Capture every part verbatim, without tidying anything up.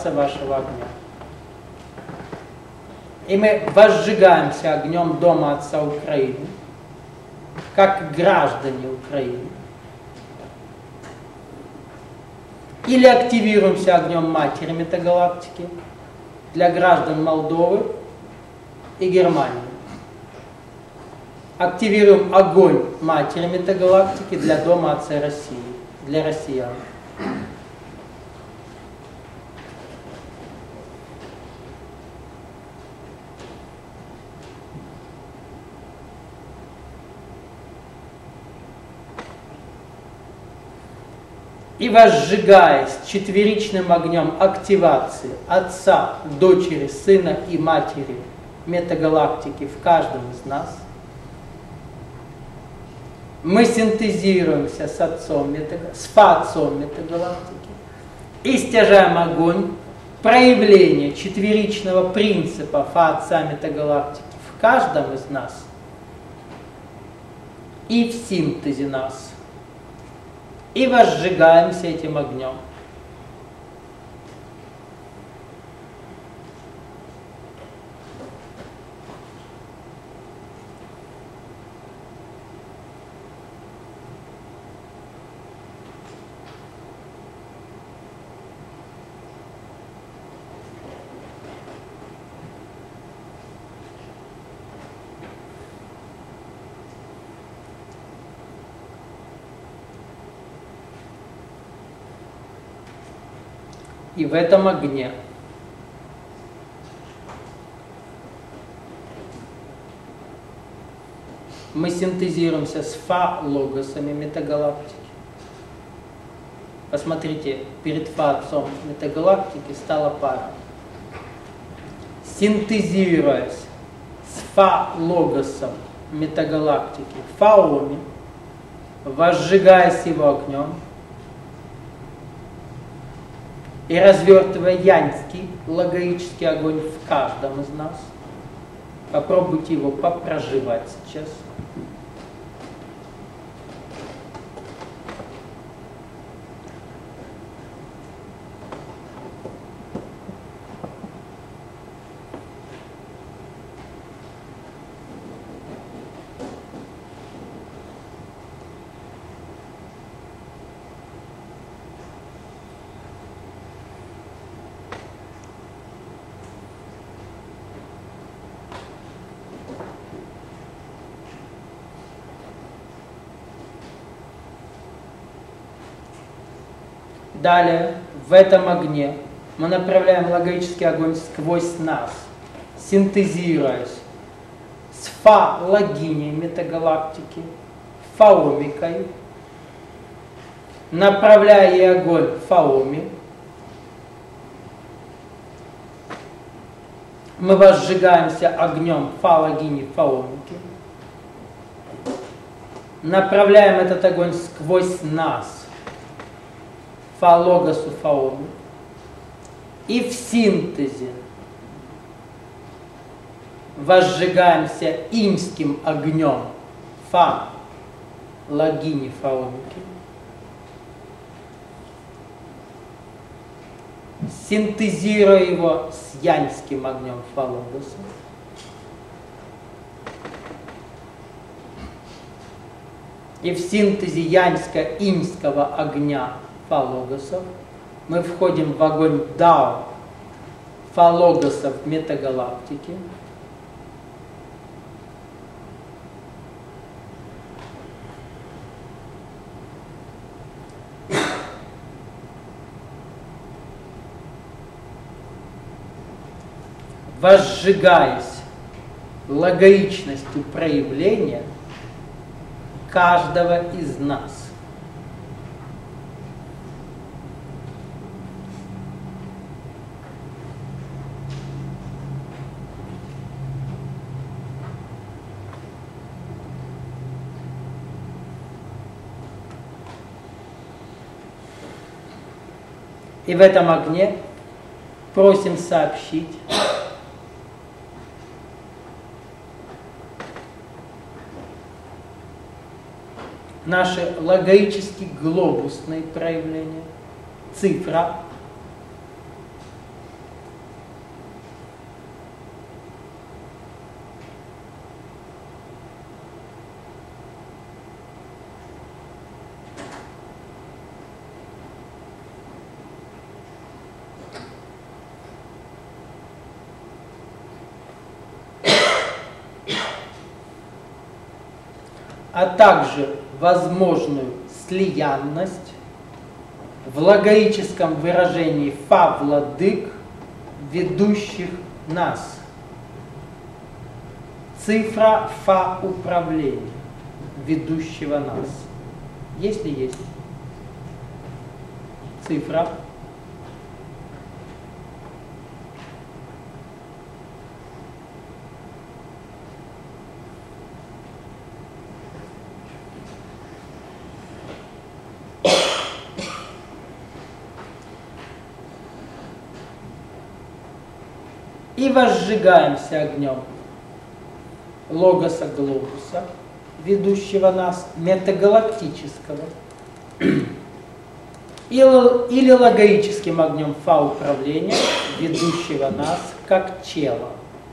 активация вашего огня. И мы возжигаемся огнем Дома Отца Украины, как граждане Украины. Или активируемся огнем Матери Метагалактики для граждан Молдовы и Германии. Активируем огонь Матери Метагалактики для Дома Отца России, для россиян. И возжигаясь четверичным огнем активации Отца, Дочери, Сына и Матери Метагалактики в каждом из нас, мы синтезируемся с Отцом, с Фа-Отцом Метагалактики и стяжаем огонь проявления четверичного принципа Фа-Отца Метагалактики в каждом из нас и в синтезе нас. И возжигаемся этим огнем. И в этом огне мы синтезируемся с Фа-логосами Метагалактики. Посмотрите, перед Фа-отцом Метагалактики стала пара. Синтезируясь с Фа-логосом Метагалактики Фаоми, возжигаясь его огнем, и развертывая яньский логоический огонь в каждом из нас. Попробуйте его попроживать сейчас. Далее, в этом огне мы направляем логический огонь сквозь нас, синтезируясь с Фа-логиней Метагалактики, Фаомикой, направляя ей огонь Фаоми, мы возжигаемся огнем Фа-логини Фаомики, направляем этот огонь сквозь нас, Фа-логосу Фаоми, и в синтезе возжигаемся иньским огнем Фа-логини Фаомики, синтезируя его с яньским огнем Фа-логоса. И в синтезе яньско-иньского огня Фа-логосов мы входим в огонь Дао Фа-логосов Метагалактики. Возжигаясь логичностью проявления каждого из нас. И в этом огне просим сообщить наши логически глобусные проявления, цифра, а также возможную слиянность в логоическом выражении «фа владык, ведущих нас». Цифра «фа управления, ведущего нас». Если есть цифра, и возжигаемся огнем логоса глобуса, ведущего нас, метагалактического, или логоическим огнем фа управления, ведущего нас как чело.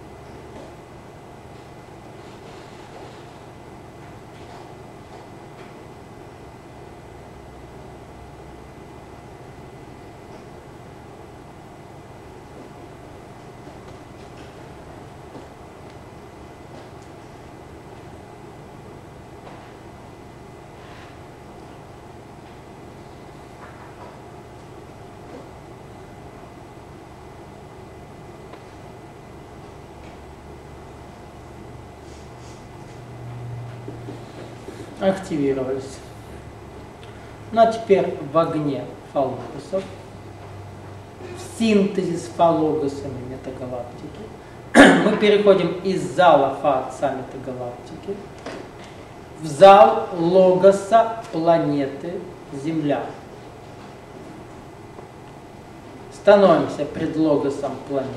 Активировались. Ну а теперь в огне фалогосов, в синтезе с фалогосами метагалактики, мы переходим из зала фа отца метагалактики в зал логоса планеты Земля. Становимся пред логосом планеты.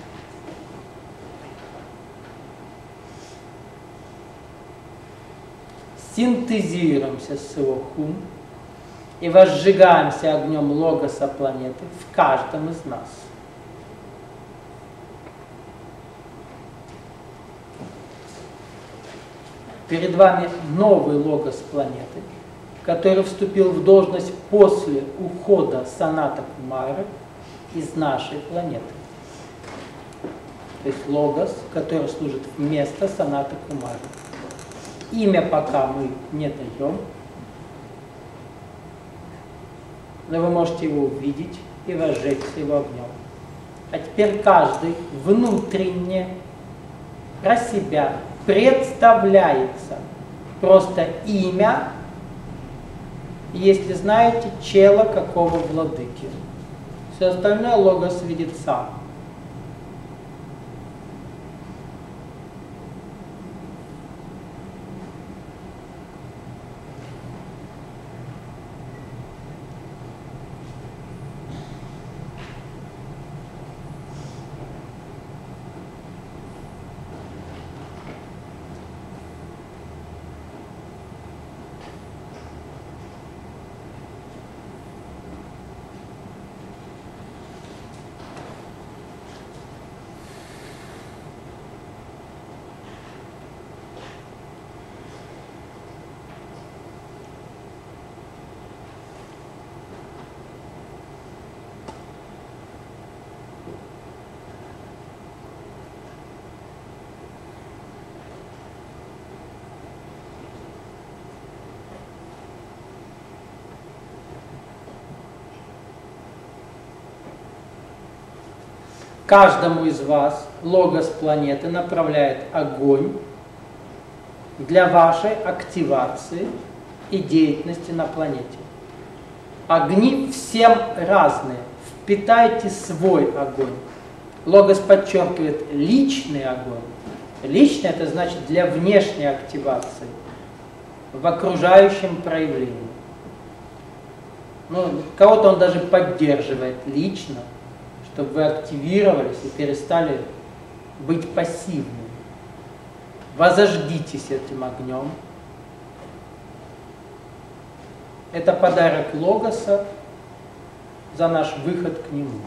Синтезируемся с его хум и возжигаемся огнем логоса планеты в каждом из нас. Перед вами новый логос планеты, который вступил в должность после ухода Саната Кумары из нашей планеты. То есть логос, который служит вместо Саната Кумары. Имя пока мы не даем, но вы можете его увидеть и возжечься его огнем. А теперь каждый внутренне про себя представляется просто имя, если знаете, чела какого владыки. Все остальное логос видит сам. Каждому из вас логос планеты направляет огонь для вашей активации и деятельности на планете. Огни всем разные. Впитайте свой огонь. Логос подчеркивает личный огонь. Личный — это значит для внешней активации, в окружающем проявлении. Ну, кого-то он даже поддерживает лично, чтобы вы активировались и перестали быть пассивными. Возожгитесь этим огнем. Это подарок логоса за наш выход к нему.